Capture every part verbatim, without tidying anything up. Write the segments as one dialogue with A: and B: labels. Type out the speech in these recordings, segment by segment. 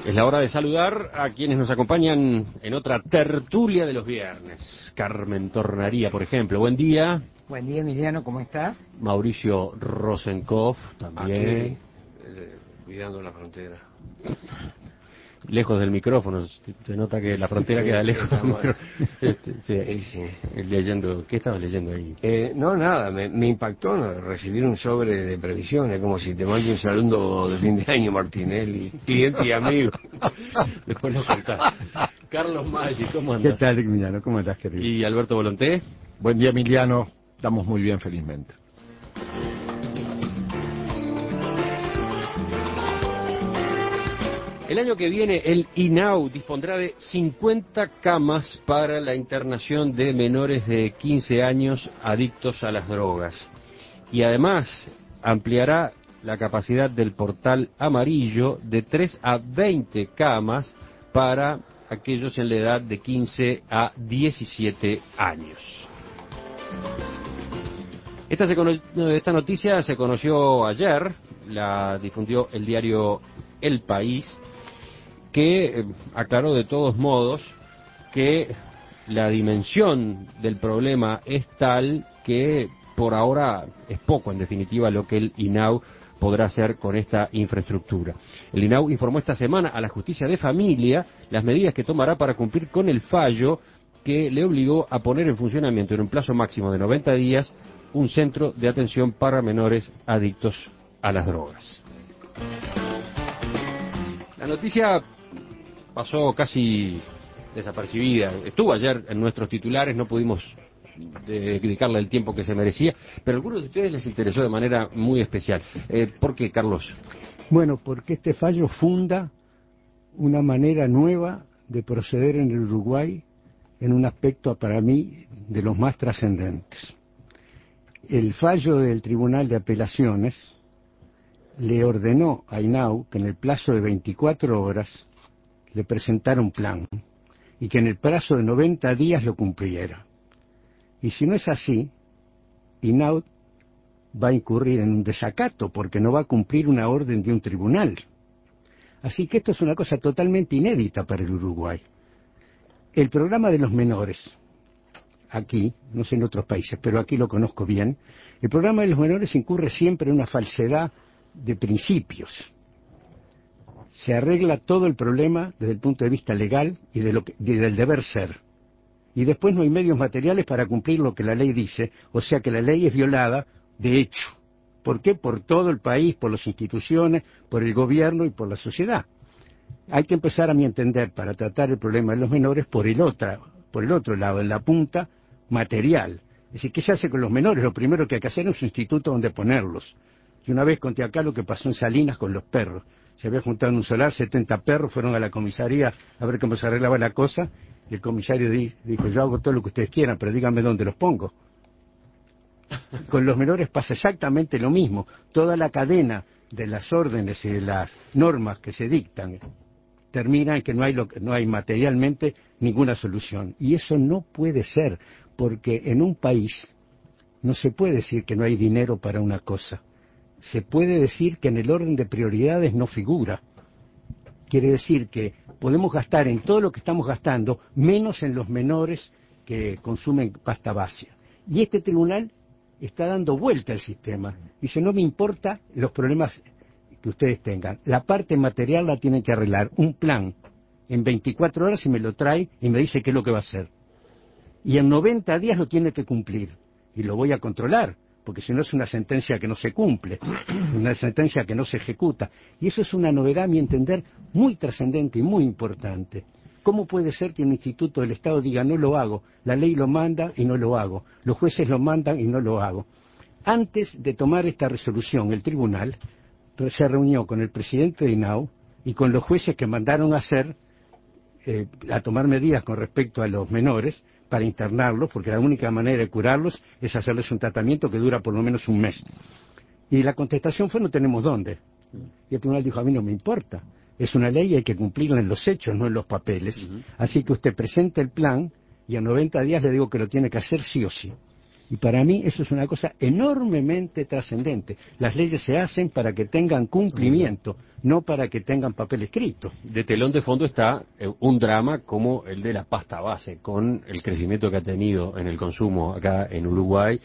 A: Es la hora de saludar a quienes nos acompañan en otra tertulia de los viernes. Carmen Tornaría, por ejemplo. Buen día.
B: Buen día, Emiliano, ¿cómo estás?
A: Mauricio Rosenkopf, también.
C: Aquí, eh, cuidando la frontera.
A: Lejos del micrófono, se nota que la frontera
C: Sí,
A: queda lejos del
C: estamos-
A: micrófono. Este, sí,
C: Sí, sí.
A: leyendo, ¿qué estabas leyendo ahí?
C: Eh, no, nada, me, me impactó ¿no? recibir un sobre de previsiones, como si te mande un saludo de fin de año, Martinelli, cliente y amigo.
A: Después lo contás. Carlos Maggi, ¿cómo
D: ¿Qué
A: andas?
D: tal, Emiliano? ¿Cómo estás, querido?
A: Y Alberto Volonté.
D: Buen día, Emiliano. Estamos muy bien, felizmente.
A: El año que viene el I N A U dispondrá de cincuenta camas para la internación de menores de quince años adictos a las drogas. Y además ampliará la capacidad del portal amarillo de tres a veinte camas para aquellos en la edad de quince a diecisiete años. Esta, se cono- esta noticia se conoció ayer, la difundió el diario El País, que eh, aclaró de todos modos que la dimensión del problema es tal que por ahora es poco, en definitiva, lo que el I N A U podrá hacer con esta infraestructura. El I N A U informó esta semana a la Justicia de Familia las medidas que tomará para cumplir con el fallo que le obligó a poner en funcionamiento en un plazo máximo de noventa días un centro de atención para menores adictos a las drogas. La noticia pasó casi desapercibida. Estuvo ayer en nuestros titulares, no pudimos de- dedicarle el tiempo que se merecía, pero a algunos de ustedes les interesó de manera muy especial. Eh, ¿Por qué, Carlos?
D: Bueno, porque este fallo funda una manera nueva de proceder en el Uruguay en un aspecto para mí de los más trascendentes. El fallo del Tribunal de Apelaciones le ordenó a I N A U que en el plazo de veinticuatro horas le presentara un plan y que en el plazo de noventa días lo cumpliera. Y si no es así, I N A U va a incurrir en un desacato porque no va a cumplir una orden de un tribunal. Así que esto es una cosa totalmente inédita para el Uruguay. El programa de los menores, aquí, no sé en otros países, pero aquí lo conozco bien, el programa de los menores incurre siempre en una falsedad de principios. Se arregla todo el problema desde el punto de vista legal y de lo que, de- del deber ser. Y después no hay medios materiales para cumplir lo que la ley dice, o sea que la ley es violada de hecho. ¿Por qué? Por todo el país, por las instituciones, por el gobierno y por la sociedad. Hay que empezar, a mi entender, para tratar el problema de los menores por el, otra, por el otro lado, en la punta material. Es decir, ¿qué se hace con los menores? Lo primero que hay que hacer es un instituto donde ponerlos. Y una vez conté acá lo que pasó en Salinas con los perros. Se había juntado en un solar, setenta perros, fueron a la comisaría a ver cómo se arreglaba la cosa, y el comisario di- dijo, yo hago todo lo que ustedes quieran, pero díganme dónde los pongo. Con los menores pasa exactamente lo mismo. Toda la cadena de las órdenes y de las normas que se dictan termina en que no hay, lo que, no hay materialmente ninguna solución. Y eso no puede ser, porque en un país no se puede decir que no hay dinero para una cosa. Se puede decir que en el orden de prioridades no figura. Quiere decir que podemos gastar en todo lo que estamos gastando, menos en los menores que consumen pasta base. Y este tribunal está dando vuelta al sistema. Dice, no me importa los problemas que ustedes tengan. La parte material la tienen que arreglar. Un plan en veinticuatro horas y me lo trae y me dice qué es lo que va a hacer. Y en noventa días lo tiene que cumplir. Y lo voy a controlar, porque si no es una sentencia que no se cumple, una sentencia que no se ejecuta. Y eso es una novedad, a mi entender, muy trascendente y muy importante. ¿Cómo puede ser que un instituto del Estado diga no lo hago? La ley lo manda y no lo hago. Los jueces lo mandan y no lo hago. Antes de tomar esta resolución, el tribunal se reunió con el presidente de I N A U y con los jueces que mandaron a hacer, eh, a tomar medidas con respecto a los menores para internarlos, porque la única manera de curarlos es hacerles un tratamiento que dura por lo menos un mes. Y la contestación fue no tenemos dónde. Y el tribunal dijo, a mí no me importa. Es una ley y hay que cumplirla en los hechos, no en los papeles. Uh-huh. Así que usted presenta el plan y a noventa días le digo que lo tiene que hacer sí o sí. Y para mí eso es una cosa enormemente trascendente. Las leyes se hacen para que tengan cumplimiento, no para que tengan papel escrito.
A: De telón de fondo está eh, un drama como el de la pasta base, con el crecimiento que ha tenido en el consumo acá en Uruguay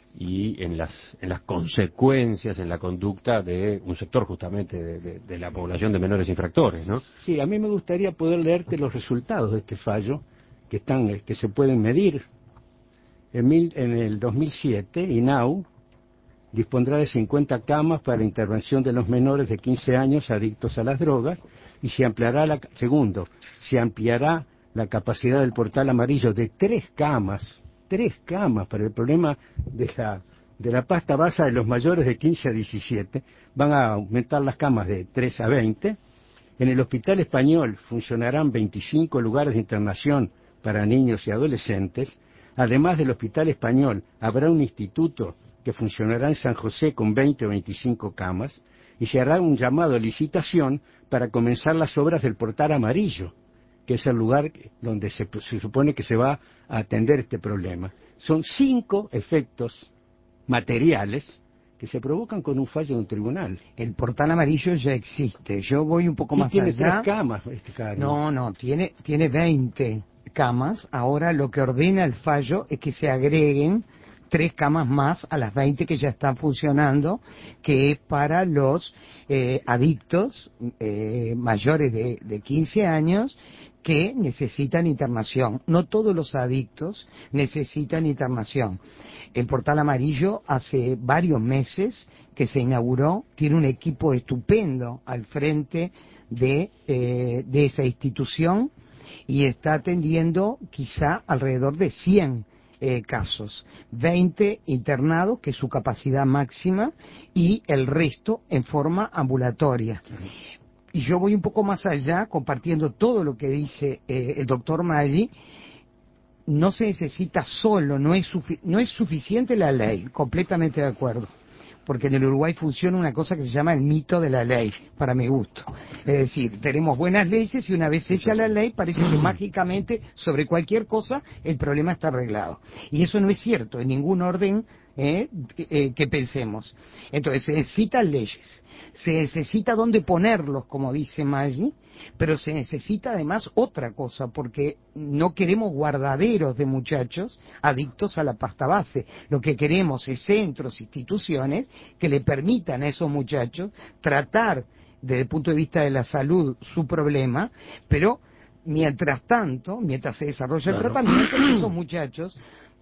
A: y en las en las consecuencias en la conducta de un sector justamente de, de, de la población de menores infractores, ¿no?
D: Sí, a mí me gustaría poder leerte los resultados de este fallo, que están que se pueden medir. En, mil, en el dos mil siete, INAU dispondrá de cincuenta camas para la intervención de los menores de quince años adictos a las drogas y se ampliará la, segundo, se ampliará la capacidad del portal amarillo de tres camas, tres camas para el problema de la, de la pasta base de los mayores de quince a diecisiete, van a aumentar las camas de tres a veinte. En el Hospital Español funcionarán veinticinco lugares de internación para niños y adolescentes. Además del Hospital Español, habrá un instituto que funcionará en San José con veinte o veinticinco camas y se hará un llamado a licitación para comenzar las obras del portal amarillo, que es el lugar donde se, se supone que se va a atender este problema. Son cinco efectos materiales que se provocan con un fallo de un tribunal.
B: El portal amarillo ya existe. Yo voy un poco
D: Sí,
B: más
D: tiene
B: allá.
D: tres camas, este Carlos.
B: No, no, tiene, tiene veinte camas. Ahora lo que ordena el fallo es que se agreguen tres camas más a las veinte que ya están funcionando, que es para los eh, adictos eh, mayores de, de quince años que necesitan internación. No todos los adictos necesitan internación. El portal amarillo hace varios meses que se inauguró, tiene un equipo estupendo al frente de, eh, de esa institución y está atendiendo quizá alrededor de cien Eh, casos, veinte internados, que es su capacidad máxima, y el resto en forma ambulatoria. Y yo voy un poco más allá, compartiendo todo lo que dice eh, el doctor Maggi. No se necesita solo, no es, sufi- no es suficiente la ley, completamente de acuerdo, porque en el Uruguay funciona una cosa que se llama el mito de la ley, para mi gusto. Es decir, tenemos buenas leyes y una vez hecha la ley parece que mágicamente sobre cualquier cosa el problema está arreglado. Y eso no es cierto en ningún orden eh, eh, que pensemos. Entonces se necesitan leyes, se necesita dónde ponerlos, como dice Maggi, pero se necesita además otra cosa, porque no queremos guardaderos de muchachos adictos a la pasta base. Lo que queremos es centros, instituciones que le permitan a esos muchachos tratar desde el punto de vista de la salud su problema, pero mientras tanto, mientras se desarrolla el
C: Claro.
B: tratamiento, esos muchachos,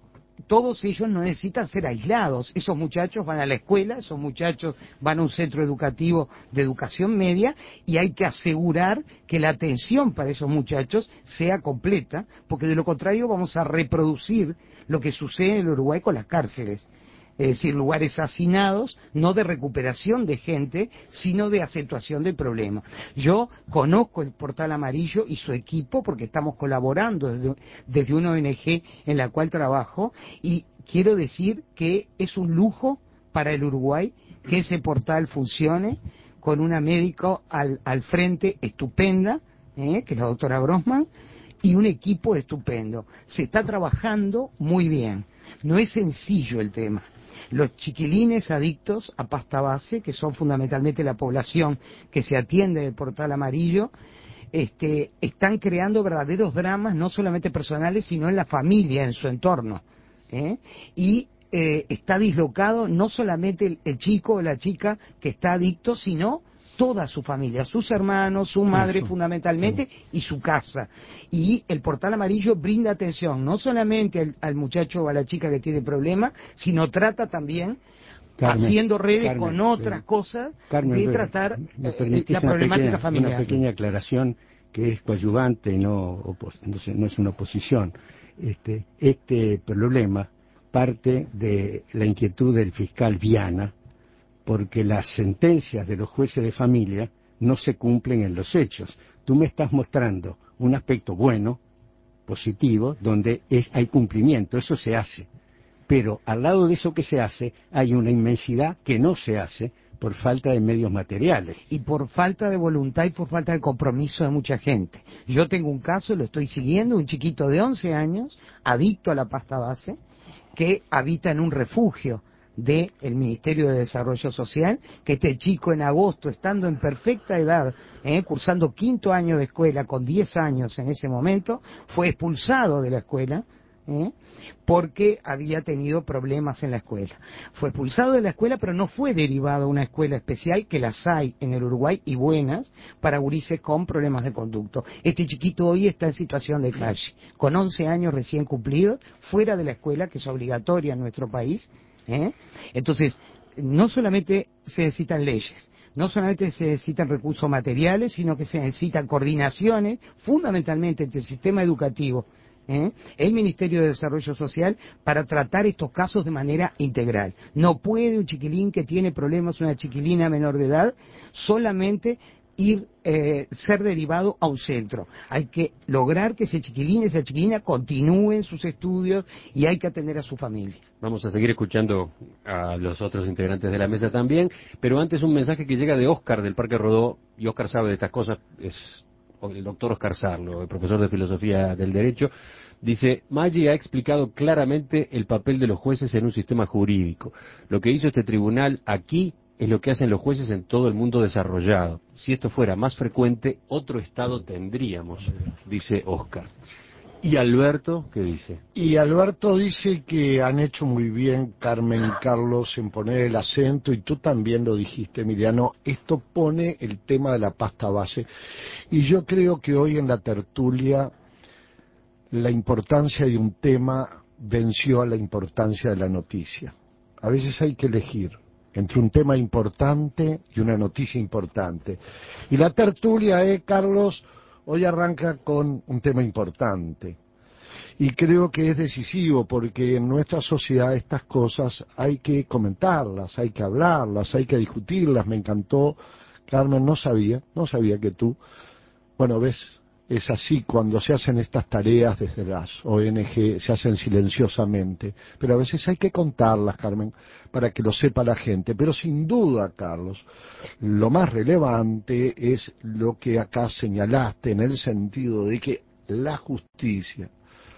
B: todos ellos no necesitan ser aislados. Esos muchachos van a la escuela, esos muchachos van a un centro educativo de educación media y hay que asegurar que la atención para esos muchachos sea completa, porque de lo contrario vamos a reproducir lo que sucede en el Uruguay con las cárceles. Es decir, lugares hacinados, no de recuperación de gente, sino de acentuación del problema. Yo conozco el Portal Amarillo y su equipo porque estamos colaborando desde, desde una O N G en la cual trabajo, y quiero decir que es un lujo para el Uruguay que ese portal funcione con una médico al, al frente estupenda, ¿eh? que es la doctora Grossman, y un equipo estupendo. Se está trabajando muy bien. No es sencillo el tema. Los chiquilines adictos a pasta base, que son fundamentalmente la población que se atiende del Portal Amarillo, este, están creando verdaderos dramas, no solamente personales, sino en la familia, en su entorno. ¿eh? Y eh, está dislocado no solamente el, el chico o la chica que está adicto, sino toda su familia, sus hermanos, su madre
D: Eso.
B: fundamentalmente y su casa. Y el Portal Amarillo brinda atención no solamente al, al muchacho o a la chica que tiene problemas, sino trata también,
D: Carmen,
B: haciendo redes
D: Carmen,
B: con otras
D: eh,
B: cosas,
D: Carmen,
B: de
D: me-
B: tratar
D: me
B: eh,
D: permitís
B: la
D: una
B: problemática
D: pequeña,
B: familiar.
D: Una pequeña aclaración que es coadyuvante y no, opos- no, se- no es una oposición. Este, este problema parte de la inquietud del fiscal Viana, porque las sentencias de los jueces de familia no se cumplen en los hechos. Tú me estás mostrando un aspecto bueno, positivo, donde es, hay cumplimiento, eso se hace. Pero al lado de eso que se hace, hay una inmensidad que no se hace por falta de medios materiales.
B: Y por falta de voluntad y por falta de compromiso de mucha gente. Yo tengo un caso, lo estoy siguiendo, un chiquito de once años, adicto a la pasta base, que habita en un refugio del Ministerio de Desarrollo Social, que este chico en agosto, estando en perfecta edad, eh, cursando quinto año de escuela, con diez años en ese momento, fue expulsado de la escuela, ¿eh? porque había tenido problemas en la escuela. Fue expulsado de la escuela, pero no fue derivado a una escuela especial, que las hay en el Uruguay y buenas, para gurises con problemas de conducto. Este chiquito hoy está en situación de calle, con once años recién cumplidos, fuera de la escuela, que es obligatoria en nuestro país. ¿eh? Entonces, no solamente se necesitan leyes, no solamente se necesitan recursos materiales, sino que se necesitan coordinaciones, fundamentalmente entre el sistema educativo, ¿Eh? el Ministerio de Desarrollo Social, para tratar estos casos de manera integral. No puede un chiquilín que tiene problemas, una chiquilina menor de edad, solamente ir, eh, ser derivado a un centro. Hay que lograr que ese chiquilín, esa chiquilina continúen sus estudios y hay que atender a su familia.
A: Vamos a seguir escuchando a los otros integrantes de la mesa también, pero antes un mensaje que llega de Óscar del Parque Rodó, y Óscar sabe de estas cosas, es el doctor Óscar Sarlo, el profesor de Filosofía del Derecho. Dice, Maggi ha explicado claramente el papel de los jueces en un sistema jurídico. Lo que hizo este tribunal aquí es lo que hacen los jueces en todo el mundo desarrollado. Si esto fuera más frecuente, otro Estado tendríamos, dice Óscar. ¿Y Alberto qué dice?
E: Y Alberto dice que han hecho muy bien, Carmen y Carlos, en poner el acento, y tú también lo dijiste, Emiliano, esto pone el tema de la pasta base. Y yo creo que hoy en la tertulia la importancia de un tema venció a la importancia de la noticia. A veces hay que elegir entre un tema importante y una noticia importante. Y la tertulia, eh, Carlos, hoy arranca con un tema importante. Y creo que es decisivo, porque en nuestra sociedad estas cosas hay que comentarlas, hay que hablarlas, hay que discutirlas. Me encantó, Carmen, no sabía, no sabía que tú, bueno, ves, es así cuando se hacen estas tareas desde las O N Ge, se hacen silenciosamente, pero a veces hay que contarlas, Carmen, para que lo sepa la gente. Pero sin duda, Carlos, lo más relevante es lo que acá señalaste, en el sentido de que la justicia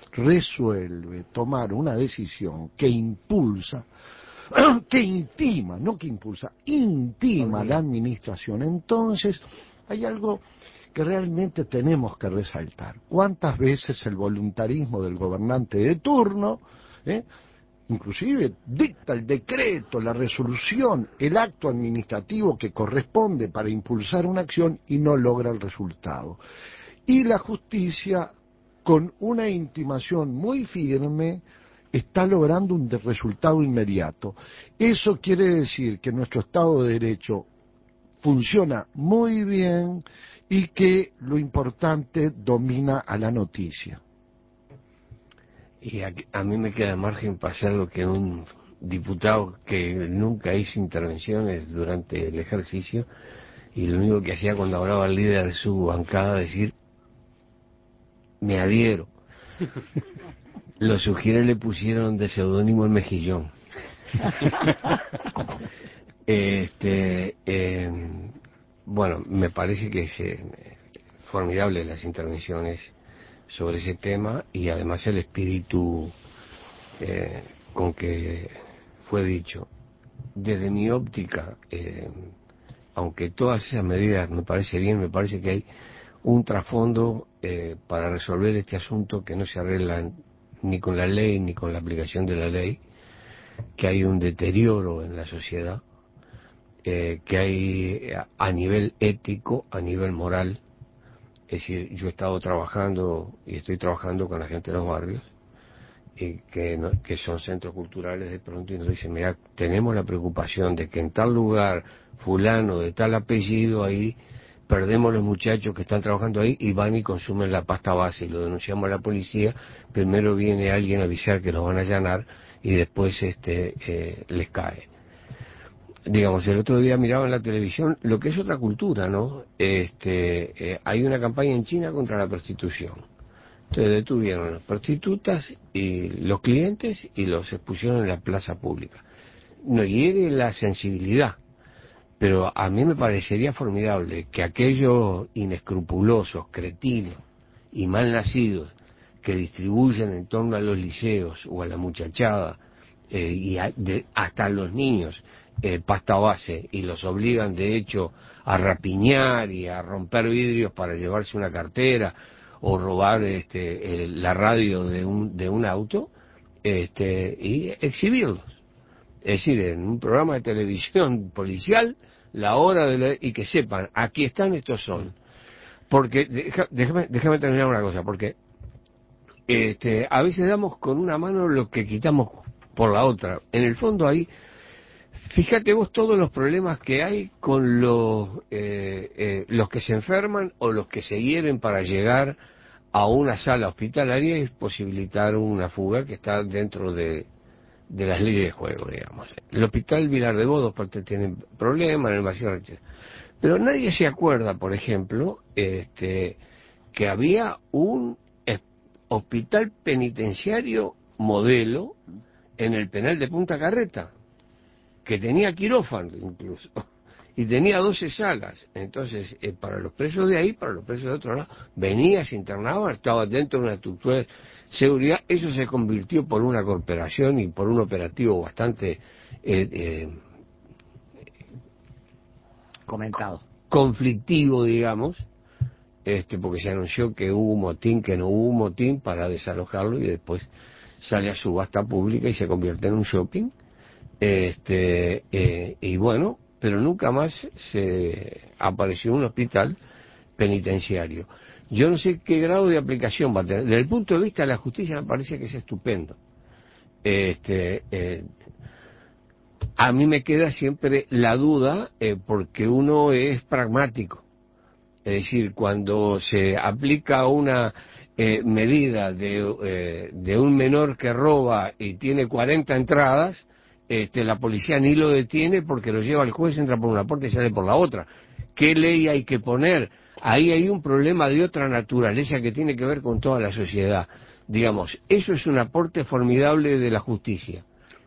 E: resuelve tomar una decisión que impulsa, que intima, no que impulsa, intima la administración. Entonces, hay algo que realmente tenemos que resaltar. ¿Cuántas veces el voluntarismo del gobernante de turno, eh, inclusive dicta el decreto, la resolución, el acto administrativo que corresponde para impulsar una acción y no logra el resultado? Y la justicia, con una intimación muy firme, está logrando un resultado inmediato. Eso quiere decir que nuestro Estado de Derecho funciona muy bien y que lo importante domina a la noticia.
C: Y a, a mí me queda margen para hacer lo que un diputado que nunca hizo intervenciones durante el ejercicio, y lo único que hacía cuando hablaba el líder de su bancada, decir, me adhiero. Los sugieres le pusieron de seudónimo el Mejillón. este eh, bueno, me parece que es eh, formidable las intervenciones sobre ese tema, y además el espíritu eh, con que fue dicho. Desde mi óptica, eh, aunque todas esas medidas me parece bien, me parece que hay un trasfondo eh, para resolver este asunto que no se arregla ni con la ley ni con la aplicación de la ley, que hay un deterioro en la sociedad, eh, que hay a nivel ético, a nivel moral. Es decir, yo he estado trabajando y estoy trabajando con la gente de los barrios, y que, no, que son centros culturales, de pronto, y nos dicen, mira, tenemos la preocupación de que en tal lugar, fulano de tal apellido, ahí perdemos los muchachos que están trabajando ahí y van y consumen la pasta base, y lo denunciamos a la policía. Primero viene alguien a avisar que los van a allanar y después este eh, les cae. Digamos, el otro día miraba en la televisión lo que es otra cultura, ¿no? Este, eh, hay una campaña en China contra la prostitución. Entonces detuvieron a las prostitutas y los clientes y los expusieron en la plaza pública. No hiere la sensibilidad, pero a mí me parecería formidable que aquellos inescrupulosos, cretinos y mal nacidos que distribuyen en torno a los liceos o a la muchachada eh, y a, de, hasta los niños eh, pasta base, y los obligan de hecho a rapiñar y a romper vidrios para llevarse una cartera o robar este, el, la radio de un, de un auto, este, y exhibirlos. Es decir, en un programa de televisión policial, la hora de la, y que sepan, aquí están, estos son. Porque, deja, déjame, déjame terminar una cosa, porque este, a veces damos con una mano lo que quitamos por la otra. En el fondo ahí, fíjate vos todos los problemas que hay con los, eh, eh, los que se enferman o los que se hieren para llegar a una sala hospitalaria y posibilitar una fuga que está dentro de, de las leyes de juego, digamos. El hospital Vilar de Bo, dos partes tienen problemas, en el Macías, pero nadie se acuerda, por ejemplo, este, que había un hospital penitenciario modelo en el penal de Punta Carreta, que tenía quirófano incluso, y tenía doce salas. Entonces, eh, para los presos de ahí, para los presos de otro lado, venía, se internaba, estaba dentro de una estructura de seguridad. Eso se convirtió por una cooperación y por un operativo bastante eh, eh,
B: comentado,
C: conflictivo, digamos, este, porque se anunció que hubo un motín, que no hubo un motín, para desalojarlo, y después sale a subasta pública y se convierte en un shopping. Este, eh, y bueno, pero nunca más se apareció un hospital penitenciario. Yo no sé qué grado de aplicación va a tener. Desde el punto de vista de la justicia me parece que es estupendo. Este, eh, a mí me queda siempre la duda, eh, porque uno es pragmático. Es decir, cuando se aplica una eh, medida de, eh, de un menor que roba y tiene cuarenta entradas, este, la policía ni lo detiene porque lo lleva al juez, entra por una puerta y sale por la otra. ¿Qué ley hay que poner? Ahí hay un problema de otra naturaleza que tiene que ver con toda la sociedad. Digamos, eso es un aporte formidable de la justicia.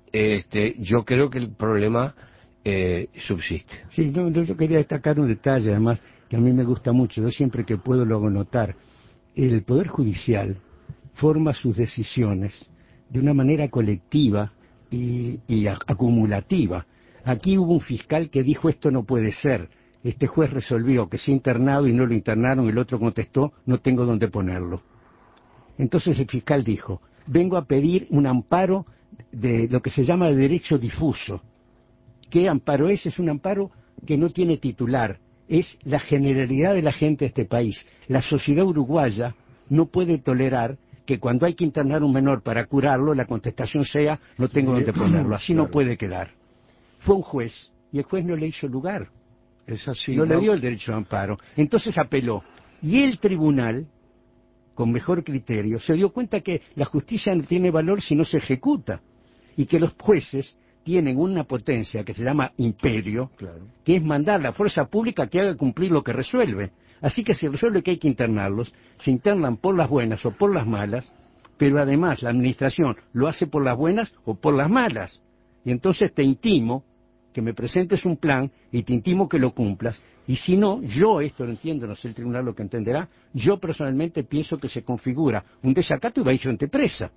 C: Este, yo creo que el problema eh, subsiste.
D: Sí, no, no, yo quería destacar un detalle, además, que a mí me gusta mucho. Yo siempre que puedo lo hago notar. El Poder Judicial forma sus decisiones de una manera colectiva y, y a- acumulativa. Aquí hubo un fiscal que dijo esto no puede ser. Este juez resolvió que se ha internado y no lo internaron, el otro contestó no tengo dónde ponerlo. Entonces el fiscal dijo, vengo a pedir un amparo de lo que se llama de derecho difuso. ¿Qué amparo es? Es un amparo que no tiene titular, es la generalidad de la gente de este país. La sociedad uruguaya no puede tolerar que cuando hay que internar a un menor para curarlo, la contestación sea no tengo
E: Sí,
D: dónde ponerlo, así no
E: claro.
D: puede quedar. Fue un juez y el juez no le hizo lugar,
E: Es así,
D: no le
E: ¿no?
D: dio el derecho de amparo. Entonces apeló. Y el tribunal, con mejor criterio, se dio cuenta que la justicia no tiene valor si no se ejecuta y que los jueces tienen una potencia que se llama imperio,
E: Claro.
D: que es mandar a la fuerza pública que haga cumplir lo que resuelve. Así que si resuelve que hay que internarlos, se internan por las buenas o por las malas, pero además la administración lo hace por las buenas o por las malas. Y entonces te intimo que me presentes un plan y te intimo que lo cumplas. Y si no, yo esto lo entiendo, no sé el tribunal lo que entenderá, yo personalmente pienso que se configura un desacato y va a ir gente presa.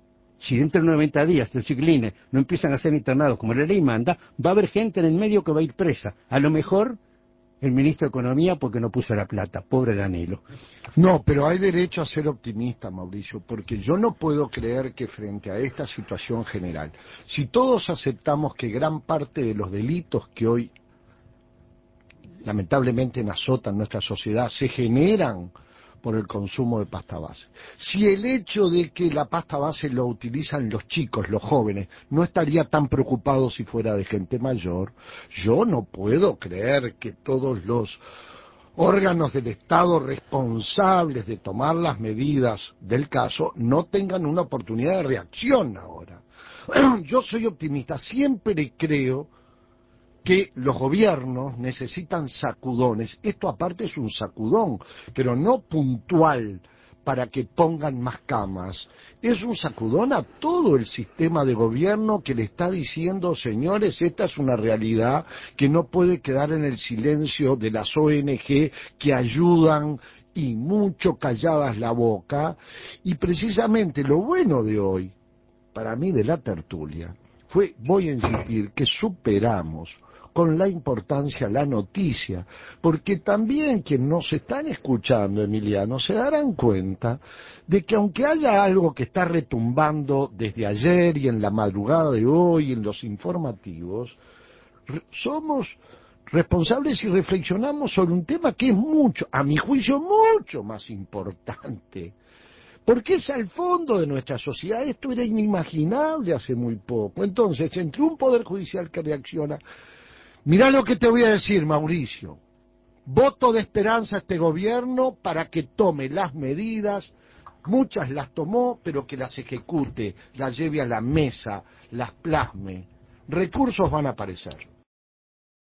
D: Si dentro de noventa días los chiquilines no empiezan a ser internados como la ley manda, va a haber gente en el medio que va a ir presa. A lo mejor el ministro de Economía porque no puso la plata, pobre Danilo.
E: No, pero hay derecho a ser optimista, Mauricio, porque yo no puedo creer que frente a esta situación general, si todos aceptamos que gran parte de los delitos que hoy lamentablemente azotan nuestra sociedad se generan por el consumo de pasta base. Si el hecho de que la pasta base lo utilizan los chicos, los jóvenes, no estaría tan preocupado si fuera de gente mayor, yo no puedo creer que todos los órganos del Estado responsables de tomar las medidas del caso no tengan una oportunidad de reacción ahora. Yo soy optimista, siempre creo que los gobiernos necesitan sacudones. Esto aparte es un sacudón, pero no puntual para que pongan más camas. Es un sacudón a todo el sistema de gobierno que le está diciendo, señores, esta es una realidad que no puede quedar en el silencio de las O N G que ayudan y mucho calladas la boca. Y precisamente lo bueno de hoy, para mí de la tertulia, fue, voy a insistir, que superamos con la importancia la noticia, porque también quienes nos están escuchando, Emiliano, se darán cuenta de que aunque haya algo que está retumbando desde ayer y en la madrugada de hoy, en los informativos, somos responsables y reflexionamos sobre un tema que es mucho, a mi juicio, mucho más importante, porque es al fondo de nuestra sociedad. Esto era inimaginable hace muy poco. Entonces, entre un poder judicial que reacciona, mirá lo que te voy a decir, Mauricio, voto de esperanza a este gobierno para que tome las medidas, muchas las tomó, pero que las ejecute, las lleve a la mesa, las plasme. Recursos van a aparecer.